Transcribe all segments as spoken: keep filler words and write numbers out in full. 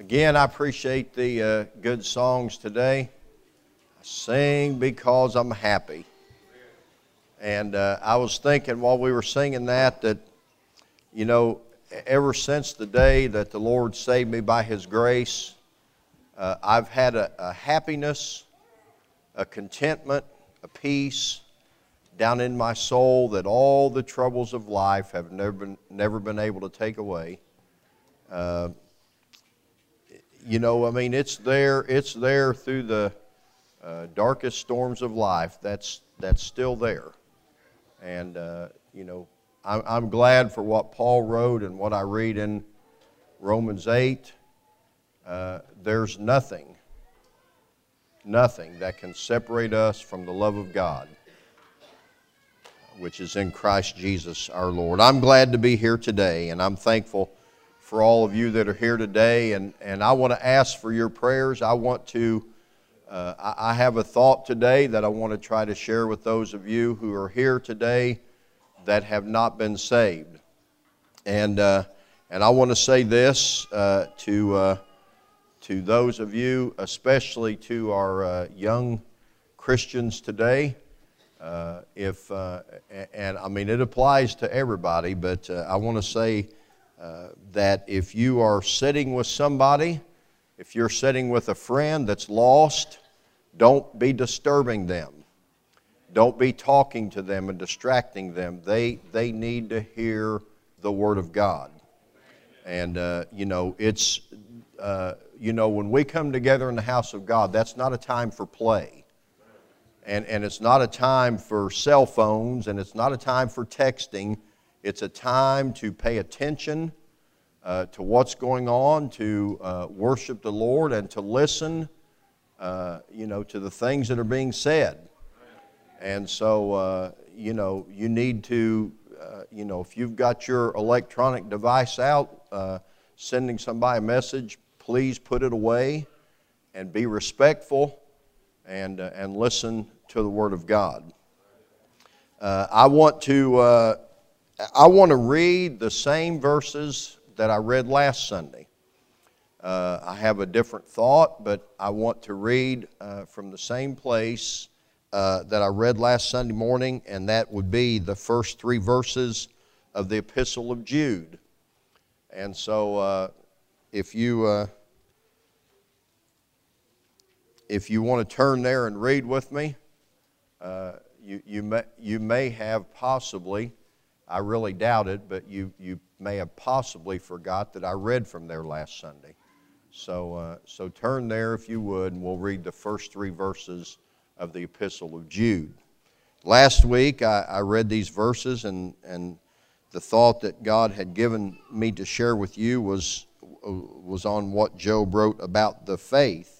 Again, I appreciate the uh, good songs today. I sing because I'm happy. And uh, I was thinking while we were singing that, that, you know, ever since the day that the Lord saved me by His grace, uh, I've had a, a happiness, a contentment, a peace down in my soul that all the troubles of life have never been, never been able to take away. Uh, you know, I mean, it's there, it's there through the uh, darkest storms of life. That's, that's still there. And, uh, you know, I'm, I'm glad for what Paul wrote and what I read in Romans eight. Uh, there's nothing, nothing that can separate us from the love of God, which is in Christ Jesus our Lord. I'm glad to be here today, and I'm thankful for all of you that are here today, and, and I want to ask for your prayers. I want to, uh, I, I have a thought today that I want to try to share with those of you who are here today that have not been saved. And, uh, and I want to say this uh, to, uh, to those of you, especially to our uh, young Christians today. Uh, if uh, and I mean, it applies to everybody, but uh, I want to say uh, that if you are sitting with somebody, if you're sitting with a friend that's lost, don't be disturbing them. Don't be talking to them and distracting them. They they need to hear the Word of God. And uh, you know, it's uh, you know, when we come together in the house of God, that's not a time for play. And, and it's not a time for cell phones, and it's not a time for texting. It's a time to pay attention uh, to what's going on, to uh, worship the Lord, and to listen, uh, you know, to the things that are being said. And so, uh, you know, you need to, uh, you know, if you've got your electronic device out, uh, sending somebody a message, please put it away and be respectful and uh, and listen to the Word of God. Uh, I want to uh, I want to read the same verses that I read last Sunday. Uh, I have a different thought, but I want to read uh, from the same place uh, that I read last Sunday morning, and that would be the first three verses of the Epistle of Jude. And so, uh, if you uh, if you want to turn there and read with me. Uh, you, you, may, you may have possibly, I really doubt it, but you, you may have possibly forgot that I read from there last Sunday. So, uh, so turn there if you would, and we'll read the first three verses of the Epistle of Jude. Last week I, I read these verses, and, and the thought that God had given me to share with you was, was on what Job wrote about the faith.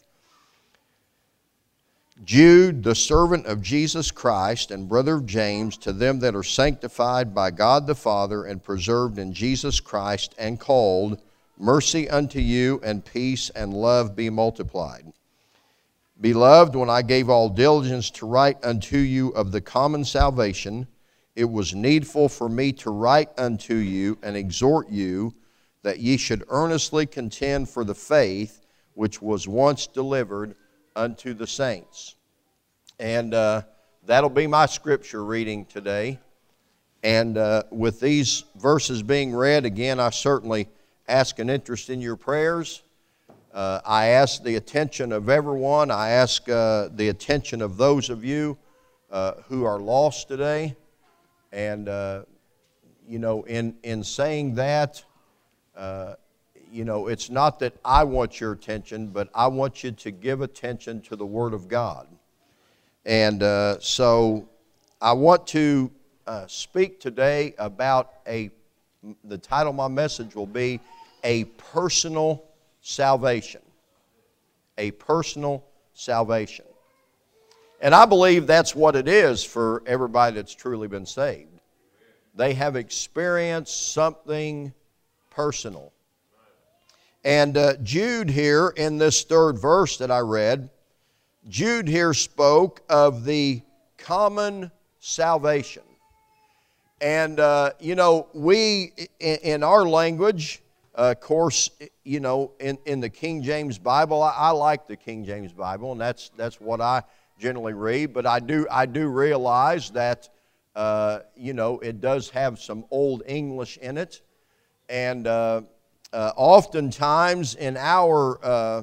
Jude, the servant of Jesus Christ and brother of James, to them that are sanctified by God the Father and preserved in Jesus Christ and called, mercy unto you and peace and love be multiplied. Beloved, when I gave all diligence to write unto you of the common salvation, it was needful for me to write unto you and exhort you that ye should earnestly contend for the faith which was once delivered unto the saints. And uh, that'll be my scripture reading today. And uh, with these verses being read, again, I certainly ask an interest in your prayers. Uh, I ask the attention of everyone. I ask uh, the attention of those of you uh, who are lost today. And, uh, you know, in, in saying that, uh, you know, it's not that I want your attention, but I want you to give attention to the Word of God. And uh, so I want to uh, speak today about a, the title of my message will be A Personal Salvation. A Personal Salvation. And I believe that's what it is for everybody that's truly been saved. They have experienced something personal. And uh, Jude here in this third verse that I read, Jude here spoke of the common salvation. And, uh, you know, we, in, in our language, Uh, of course, you know, in, in the King James Bible, I, I like the King James Bible, and that's that's what I generally read. But I do I do realize that uh, you know, it does have some Old English in it, and uh, uh, oftentimes in our uh,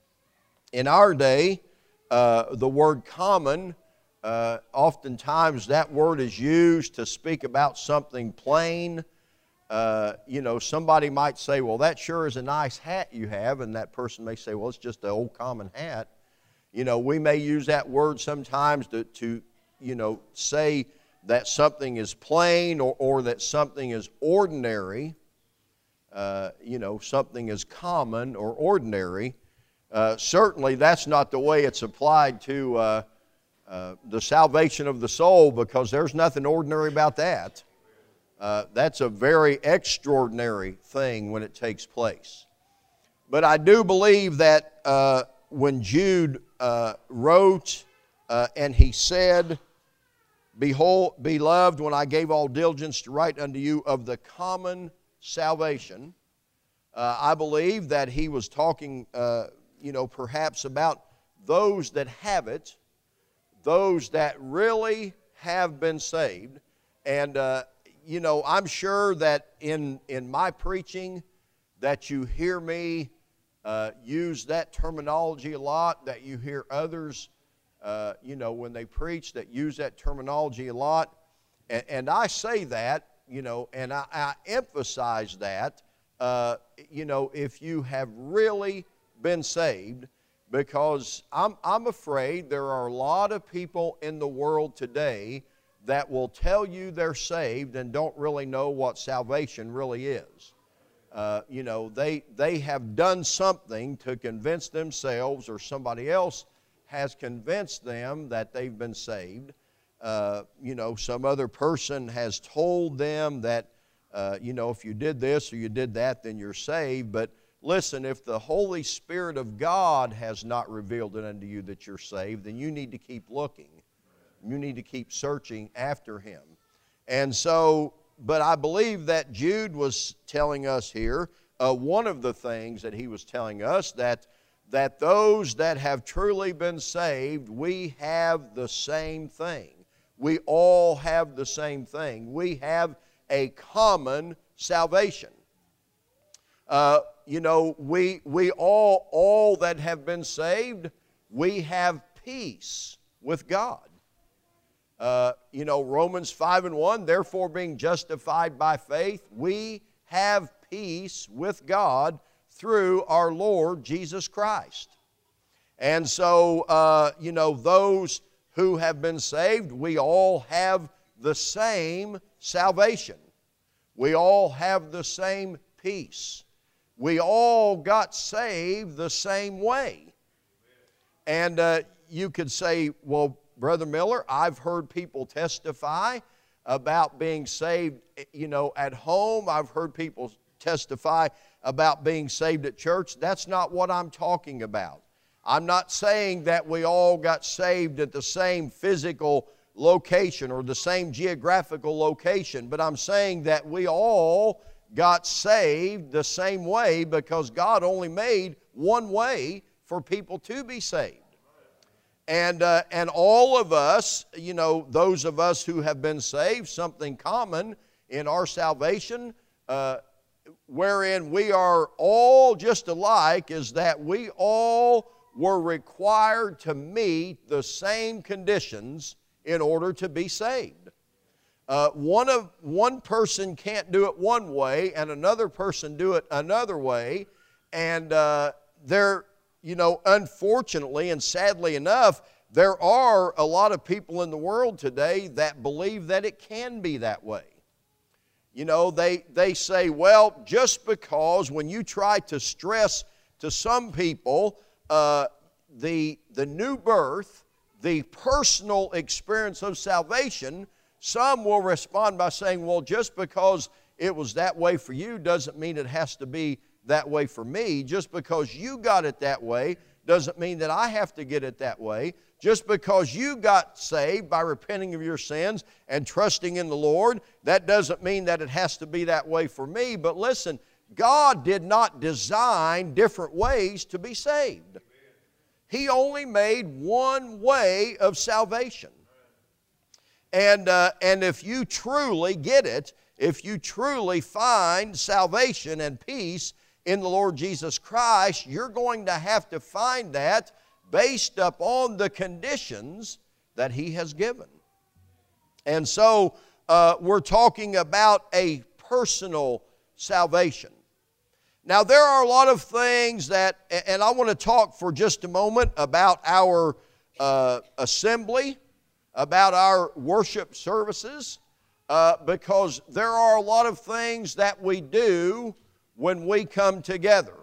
in our day, uh, the word common, uh, oftentimes that word is used to speak about something plain. Uh, you know, somebody might say, well, that sure is a nice hat you have, and that person may say, well, it's just an old common hat. You know, we may use that word sometimes to, to you know, say that something is plain or, or that something is ordinary. Uh, you know, something is common or ordinary. Uh, certainly, that's not the way it's applied to uh, uh, the salvation of the soul, because there's nothing ordinary about that. Uh, that's a very extraordinary thing when it takes place. But I do believe that uh, when Jude uh, wrote uh, and he said, Behold, beloved, when I gave all diligence to write unto you of the common salvation, uh, I believe that he was talking, uh, you know, perhaps about those that have it, those that really have been saved. And uh, you know, I'm sure that in, in my preaching that you hear me uh, use that terminology a lot, that you hear others, uh, you know, when they preach that use that terminology a lot. And, and I say that, you know, and I, I emphasize that, uh, you know, if you have really been saved, because I'm, I'm afraid there are a lot of people in the world today that will tell you they're saved and don't really know what salvation really is. Uh, you know, they, they have done something to convince themselves, or somebody else has convinced them that they've been saved. Uh, you know, some other person has told them that, uh, you know, if you did this or you did that, then you're saved. But listen, if the Holy Spirit of God has not revealed it unto you that you're saved, then you need to keep looking. You need to keep searching after Him. And so, but I believe that Jude was telling us here, uh, one of the things that he was telling us, that, that those that have truly been saved, we have the same thing. We all have the same thing. We have a common salvation. Uh, you know, we, we all, all that have been saved, we have peace with God. Uh, you know, Romans five and one, therefore being justified by faith, we have peace with God through our Lord Jesus Christ. And so, uh, you know, those who have been saved, we all have the same salvation. We all have the same peace. We all got saved the same way. And uh, you could say, well, Brother Miller, I've heard people testify about being saved, you know, at home. I've heard people testify about being saved at church. That's not what I'm talking about. I'm not saying that we all got saved at the same physical location or the same geographical location, but I'm saying that we all got saved the same way, because God only made one way for people to be saved. And, uh, and all of us, you know, those of us who have been saved, something common in our salvation, uh, wherein we are all just alike, is that we all were required to meet the same conditions in order to be saved. Uh, one, of, one person can't do it one way and another person do it another way, and uh, they're You know, unfortunately and sadly enough, there are a lot of people in the world today that believe that it can be that way. You know, they, they say, well, just because when you try to stress to some people uh, the, the new birth, the personal experience of salvation, some will respond by saying, well, just because it was that way for you doesn't mean it has to be that way for me. Just because you got it that way doesn't mean that I have to get it that way. Just because you got saved by repenting of your sins and trusting in the Lord, that doesn't mean that it has to be that way for me. But listen, God did not design different ways to be saved. He only made one way of salvation. And, uh, and if you truly get it, if you truly find salvation and peace in the Lord Jesus Christ, you're going to have to find that based upon the conditions that He has given. And so uh, we're talking about a personal salvation. Now, there are a lot of things that, and I want to talk for just a moment about our uh, assembly, about our worship services, uh, because there are a lot of things that we do when we come together.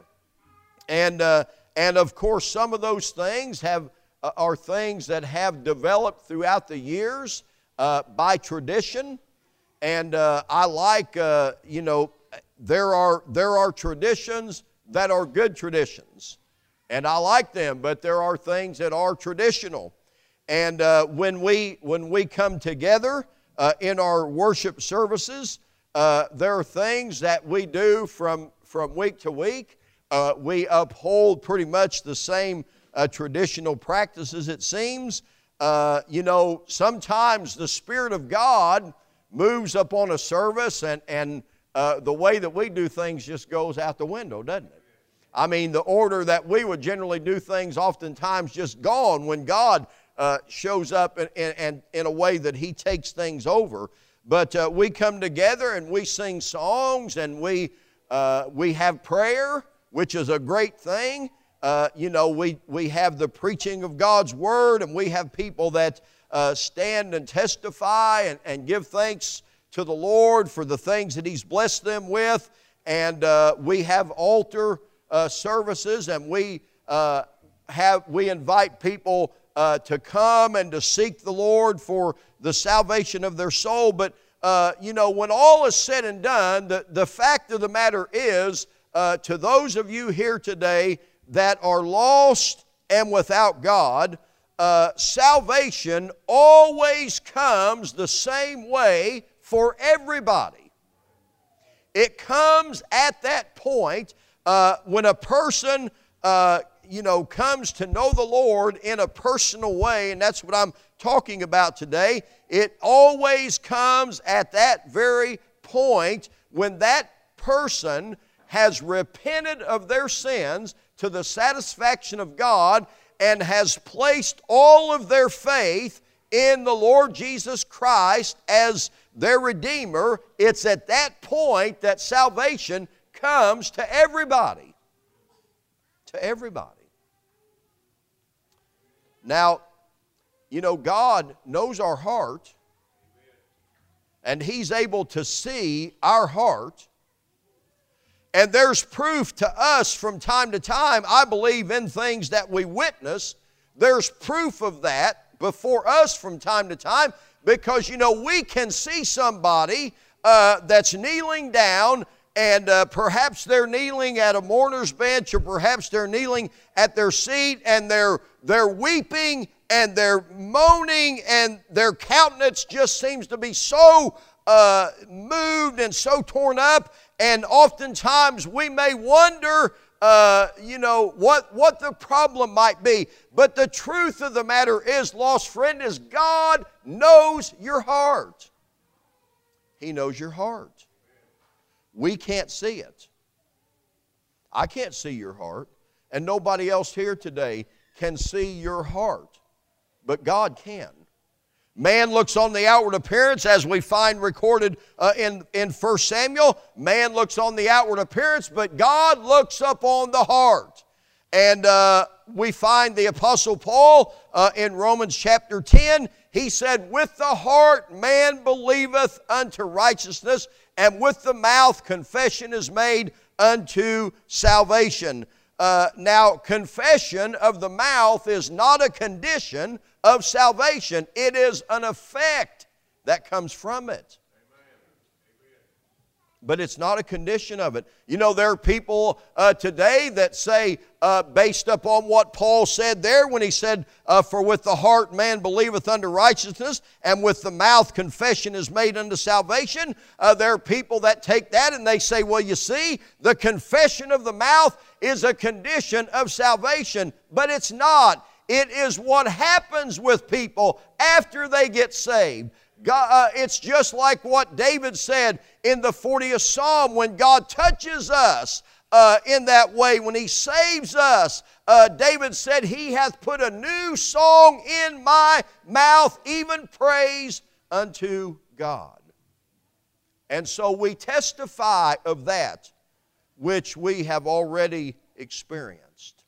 And, uh, and of course, some of those things have, uh, are things that have developed throughout the years uh, by tradition. And uh, I like, uh, you know, There are, there are traditions that are good traditions, and I like them, but there are things that are traditional. And uh, when, we, when we come together uh, in our worship services, uh, there are things that we do from, from week to week. Uh, we uphold pretty much the same uh, traditional practices, it seems. Uh, you know, sometimes the Spirit of God moves upon a service, and, and Uh, the way that we do things just goes out the window, doesn't it? I mean, the order that we would generally do things oftentimes just gone when God uh, shows up in, in, in a way that He takes things over. But uh, we come together and we sing songs, and we, uh, we have prayer, which is a great thing. Uh, you know, we, we have the preaching of God's Word, and we have people that uh, stand and testify and, and give thanks to the Lord for the things that He's blessed them with. And uh, we have altar uh, services, and we uh, have we invite people uh, to come and to seek the Lord for the salvation of their soul. But uh, you know, when all is said and done, the, the fact of the matter is, uh, to those of you here today that are lost and without God, uh, salvation always comes the same way for everybody. It comes at that point uh, when a person, uh, you know, comes to know the Lord in a personal way, and that's what I'm talking about today. It always comes at that very point when that person has repented of their sins to the satisfaction of God and has placed all of their faith in the Lord Jesus Christ as their Redeemer. It's at that point that salvation comes to everybody. To everybody. Now, you know, God knows our heart, and He's able to see our heart. And there's proof to us from time to time, I believe, in things that we witness. There's proof of that before us from time to time, because, you know, we can see somebody uh, that's kneeling down, and uh, perhaps they're kneeling at a mourner's bench, or perhaps they're kneeling at their seat, and they're, they're weeping, and they're moaning, and their countenance just seems to be so uh, moved and so torn up. And oftentimes we may wonder, uh, you know, what, what the problem might be. But the truth of the matter is, lost friend, is God knows your heart. He knows your heart. We can't see it. I can't see your heart, and nobody else here today can see your heart. But God can. Man looks on the outward appearance, as we find recorded uh, in, in First Samuel. Man looks on the outward appearance, but God looks up on the heart. And uh, we find the Apostle Paul uh, in Romans chapter ten. He said, with the heart man believeth unto righteousness, and with the mouth confession is made unto salvation. Uh, now, confession of the mouth is not a condition of salvation. It is an effect that comes from it. but it's not a condition of it. You know, there are people uh, today that say, uh, based upon what Paul said there when he said, uh, for with the heart man believeth unto righteousness, and with the mouth confession is made unto salvation. Uh, there are people that take that and they say, well, you see, the confession of the mouth is a condition of salvation, but it's not. It is what happens with people after they get saved. God, uh, it's just like what David said in the fortieth Psalm when God touches us uh, in that way, when He saves us. Uh, David said, He hath put a new song in my mouth, even praise unto God. And so we testify of that which we have already experienced.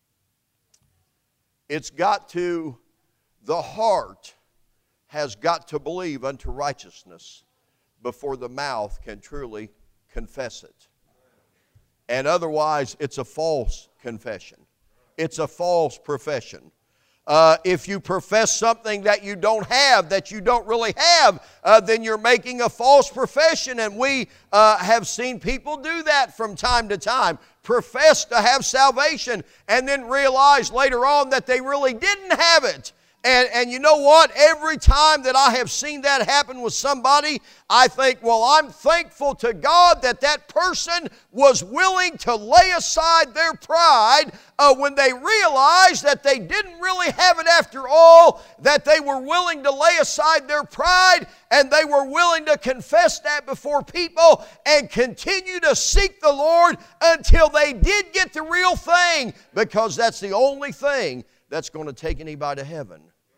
It's got to, the heart has got to believe unto righteousness before the mouth can truly confess it. And otherwise, it's a false confession. It's a false profession. Uh, if you profess something that you don't have, that you don't really have, uh, then you're making a false profession. And we uh, have seen people do that from time to time. Profess to have salvation and then realize later on that they really didn't have it. And, and you know what? Every time that I have seen that happen with somebody, I think, well, I'm thankful to God that that person was willing to lay aside their pride uh, when they realized that they didn't really have it after all, that they were willing to lay aside their pride and they were willing to confess that before people and continue to seek the Lord until they did get the real thing, because that's the only thing that's going to take anybody to heaven.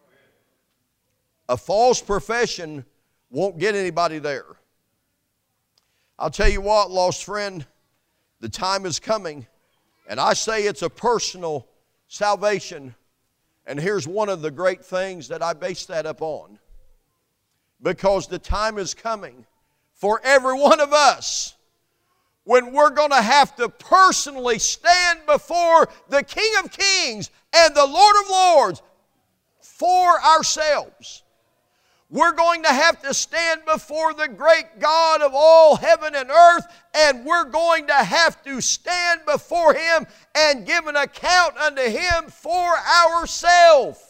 A false profession won't get anybody there. I'll tell you what, lost friend, the time is coming, and I say it's a personal salvation. And here's one of the great things that I base that upon. Because the time is coming for every one of us when we're going to have to personally stand before the King of Kings and the Lord of Lords for ourselves. We're going to have to stand before the great God of all heaven and earth, and we're going to have to stand before Him and give an account unto Him for ourselves.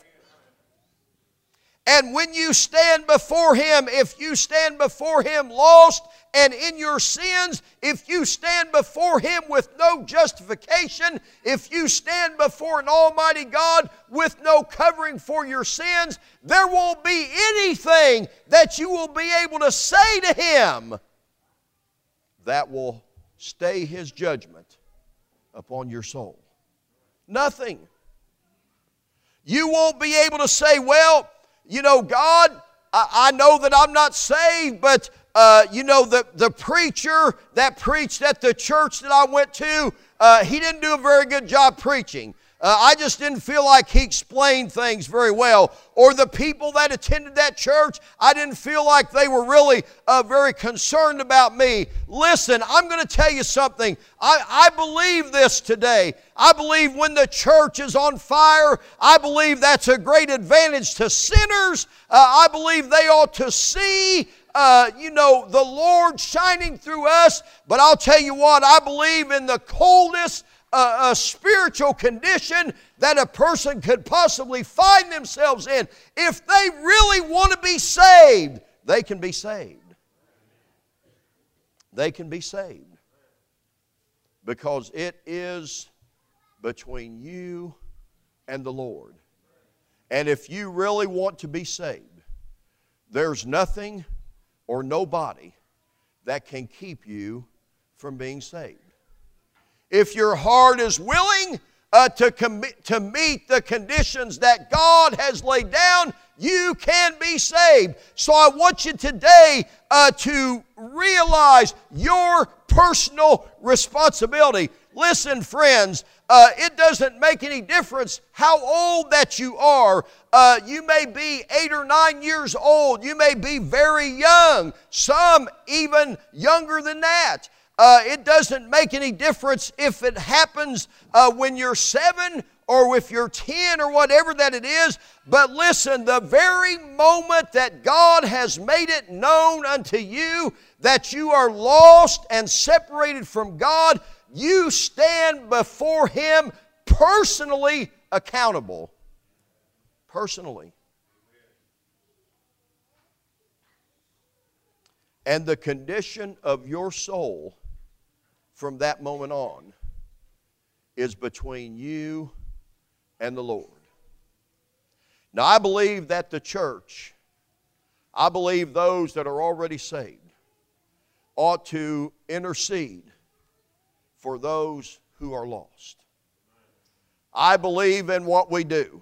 And when you stand before Him, if you stand before Him lost and in your sins, if you stand before Him with no justification, if you stand before an almighty God with no covering for your sins, there won't be anything that you will be able to say to Him that will stay His judgment upon your soul. Nothing. You won't be able to say, well, you know, God, I, I know that I'm not saved, but Uh, you know, the, the preacher that preached at the church that I went to, uh, he didn't do a very good job preaching. Uh, I just didn't feel like he explained things very well. Or the people that attended that church, I didn't feel like they were really uh, very concerned about me. Listen, I'm going to tell you something. I, I believe this today. I believe when the church is on fire, I believe that's a great advantage to sinners. Uh, I believe they ought to see Uh, you know, the Lord shining through us. But I'll tell you what, I believe in the coldest uh, uh, spiritual condition that a person could possibly find themselves in. If they really want to be saved, they can be saved. They can be saved. Because it is between you and the Lord. And if you really want to be saved, there's nothing or nobody that can keep you from being saved. If your heart is willing uh, to, com- to meet the conditions that God has laid down, you can be saved. So I want you today uh, to realize your personal responsibility. Listen, friends, uh, it doesn't make any difference how old that you are. Uh, you may be eight or nine years old. You may be very young. Some even younger than that. Uh, it doesn't make any difference if it happens uh, when you're seven or if you're ten or whatever that it is. But listen, the very moment that God has made it known unto you that you are lost and separated from God, you stand before Him personally accountable. Personally. And the condition of your soul from that moment on is between you and the Lord. Now, I believe that the church, I believe those that are already saved, ought to intercede for those who are lost. I believe in what we do.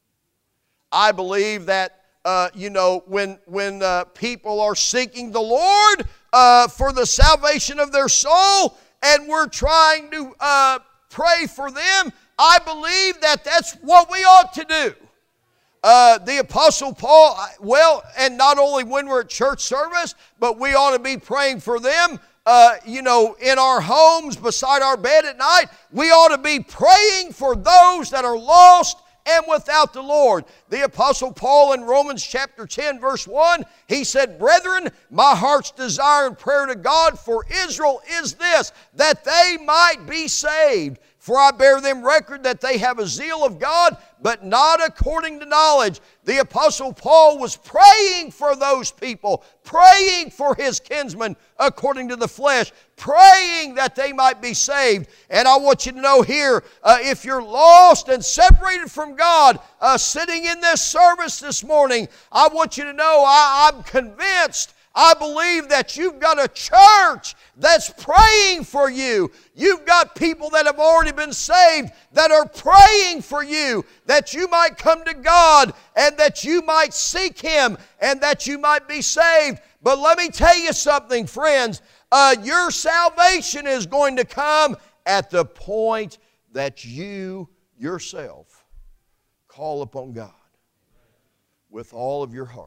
I believe that Uh, you know, when, when uh, people are seeking the Lord uh, for the salvation of their soul, and we're trying to uh, pray for them, I believe that that's what we ought to do. Uh, the Apostle Paul, well, and not only when we're at church service, but we ought to be praying for them, uh, you know, in our homes, beside our bed at night. We ought to be praying for those that are lost and without the Lord. The Apostle Paul in Romans chapter ten verse one, he said, "Brethren, my heart's desire and prayer to God for Israel is this, that they might be saved. For I bear them record that they have a zeal of God, but not according to knowledge." The Apostle Paul was praying for those people, praying for his kinsmen according to the flesh, praying that they might be saved. And I want you to know here, uh, if you're lost and separated from God, uh, sitting in this service this morning, I want you to know I, I'm convinced, I believe that you've got a church that's praying for you. You've got people that have already been saved that are praying for you, that you might come to God and that you might seek Him and that you might be saved. But let me tell you something, friends. Uh, your salvation is going to come at the point that you yourself call upon God with all of your heart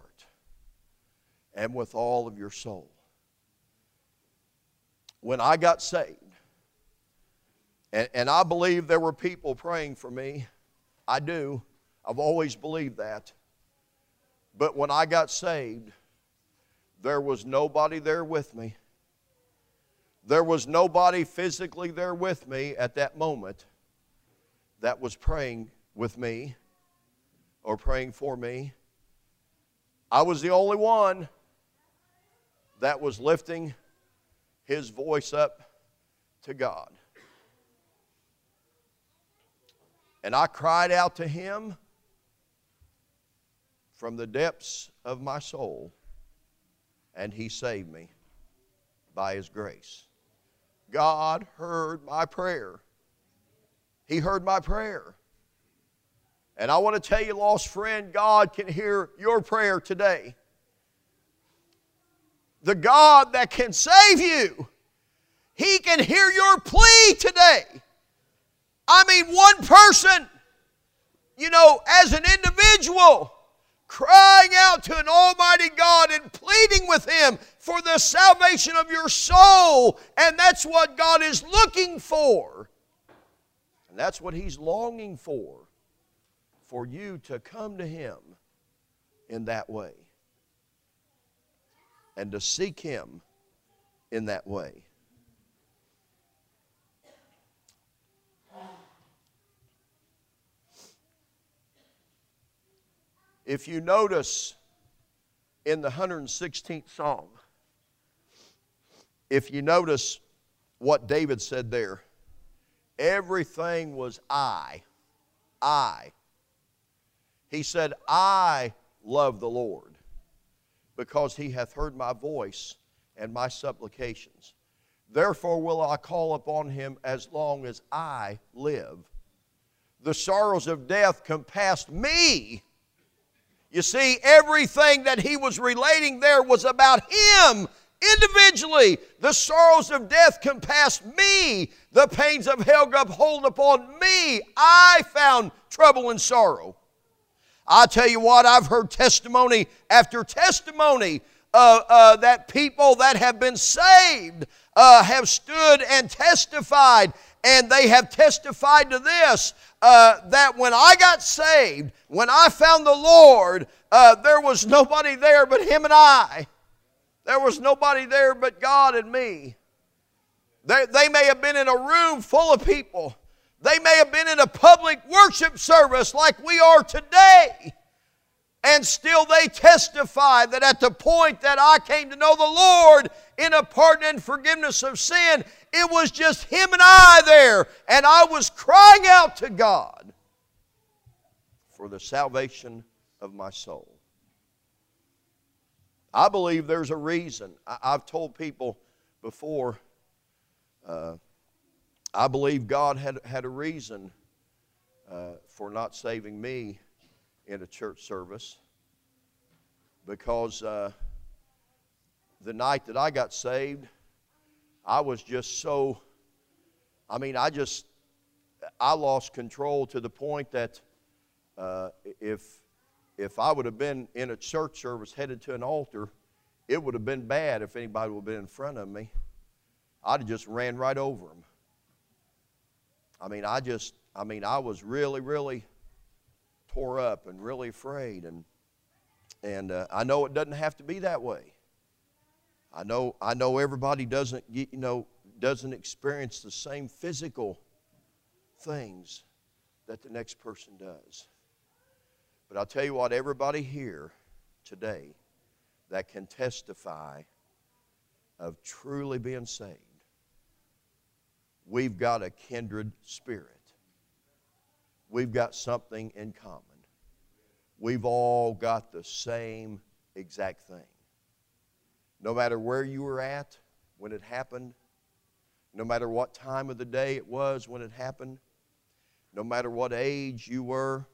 and with all of your soul. When I got saved, and, and I believe there were people praying for me. I do. I've always believed that. But when I got saved, there was nobody there with me. There was nobody physically there with me at that moment that was praying with me or praying for me. I was the only one that was lifting his voice up to God. And I cried out to Him from the depths of my soul, and He saved me by His grace. God heard my prayer. He heard my prayer. And I want to tell you, lost friend, God can hear your prayer today. The God that can save you, He can hear your plea today. I mean, one person, you know, as an individual, crying out to an almighty God and pleading with Him for the salvation of your soul. And that's what God is looking for. And that's what He's longing for, for you to come to Him in that way and to seek Him in that way. If you notice in the one hundred sixteenth Psalm, if you notice what David said there, everything was I, I. He said, I love the Lord, because He hath heard my voice and my supplications. Therefore will I call upon Him as long as I live. The sorrows of death compassed me. You see, everything that he was relating there was about him individually. The sorrows of death compassed me. The pains of hell got hold upon me. I found trouble and sorrow. I tell you what, I've heard testimony after testimony uh, uh, that people that have been saved uh, have stood and testified And they have testified to this, uh, that when I got saved, when I found the Lord, uh, there was nobody there but Him and I. There was nobody there but God and me. They, they may have been in a room full of people. They may have been in a public worship service like we are today. And still they testify that at the point that I came to know the Lord in a pardon and forgiveness of sin, it was just Him and I there. And I was crying out to God for the salvation of my soul. I believe there's a reason. I, I've told people before, uh, I believe God had, had a reason uh, for not saving me in a church service, because uh, the night that I got saved, I was just so, I mean, I just, I lost control to the point that uh, if, if I would have been in a church service headed to an altar, it would have been bad if anybody would have been in front of me. I'd have just ran right over them. I mean, I just, I mean, I was really, really tore up and really afraid, and and uh, I know it doesn't have to be that way. I know I know everybody doesn't you know doesn't experience the same physical things that the next person does. But I'll tell you what, everybody here today that can testify of truly being saved, we've got a kindred spirit. We've got something in common. We've all got the same exact thing. No matter where you were at when it happened, no matter what time of the day it was when it happened, no matter what age you were.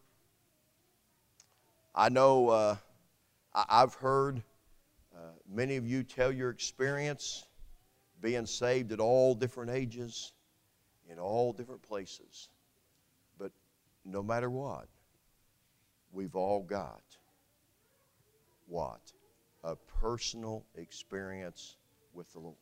I know uh, I've heard uh, many of you tell your experience being saved at all different ages, in all different places. But no matter what, we've all got what? A personal experience with the Lord.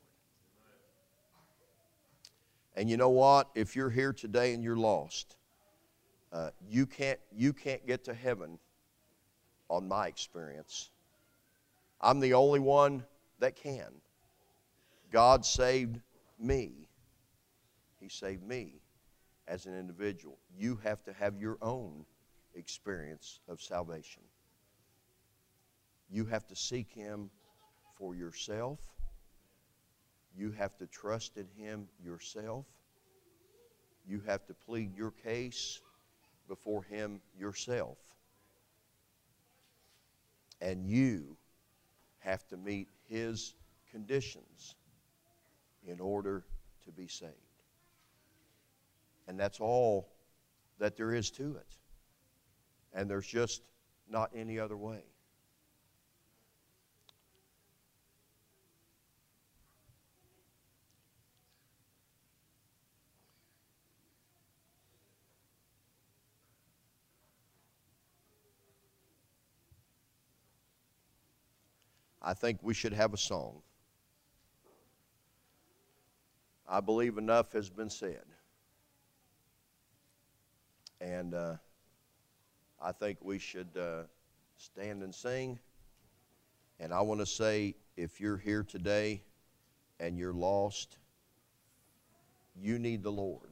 And you know what? If you're here today and you're lost, uh, you can't you can't get to heaven on my experience. I'm the only one that can. God saved me. He saved me as an individual. You have to have your own experience of salvation. You have to seek Him for yourself. You have to trust in Him yourself. You have to plead your case before Him yourself. And you have to meet His conditions in order to be saved. And that's all that there is to it. And there's just not any other way. I think we should have a song. I believe enough has been said. And uh, I think we should uh, stand and sing. And I want to say, if you're here today and you're lost, you need the Lord.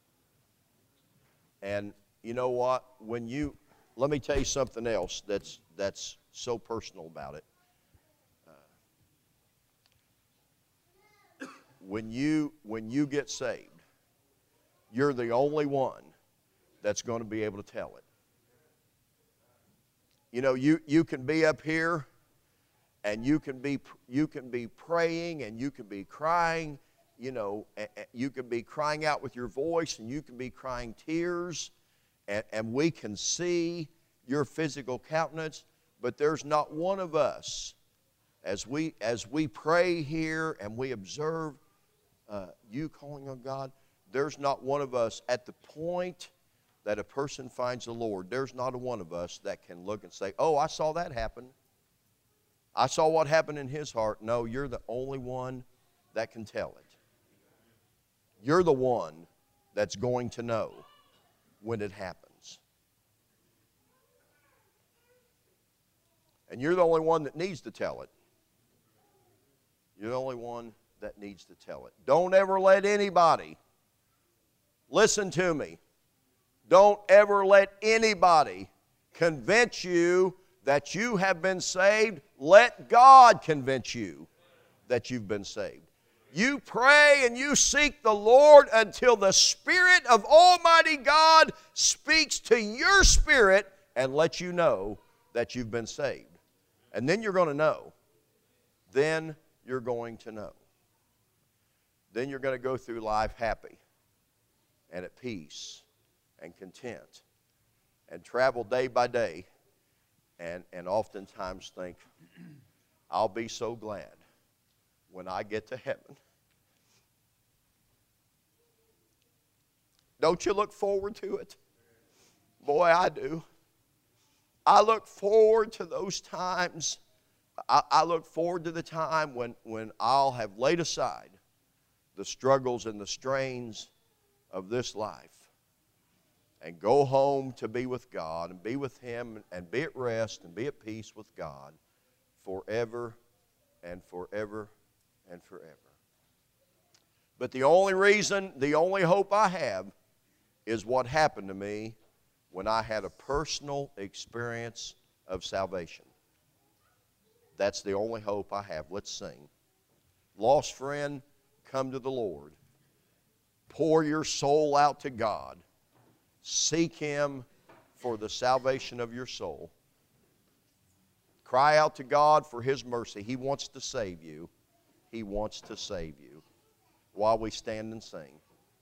And you know what? When you, let me tell you something else that's that's so personal about it. Uh, when you when you get saved, you're the only one that's going to be able to tell it. You know, you, you can be up here and you can be you can be praying and you can be crying, you know, you can be crying out with your voice and you can be crying tears, and, and we can see your physical countenance, but there's not one of us as we as we pray here and we observe uh, you calling on God, there's not one of us at the point that a person finds the Lord, there's not a one of us that can look and say, oh, I saw that happen. I saw what happened in his heart. No, you're the only one that can tell it. You're the one that's going to know when it happens. And you're the only one that needs to tell it. You're the only one that needs to tell it. Don't ever let anybody, listen to me, don't ever let anybody convince you that you have been saved. Let God convince you that you've been saved. You pray and you seek the Lord until the Spirit of Almighty God speaks to your spirit and lets you know that you've been saved. And then you're going to know. Then you're going to know. Then you're going to go through life happy and at peace and content and travel day by day and, and oftentimes think, I'll be so glad when I get to heaven. Don't you look forward to it? Boy, I do. I look forward to those times. I, I look forward to the time when, when I'll have laid aside the struggles and the strains of this life and go home to be with God and be with Him and be at rest and be at peace with God forever and forever and forever. But the only reason, the only hope I have is what happened to me when I had a personal experience of salvation. That's the only hope I have. Let's sing. Lost friend, come to the Lord. Pour your soul out to God. Seek Him for the salvation of your soul. Cry out to God for His mercy. He wants to save you. He wants to save you. While we stand and sing.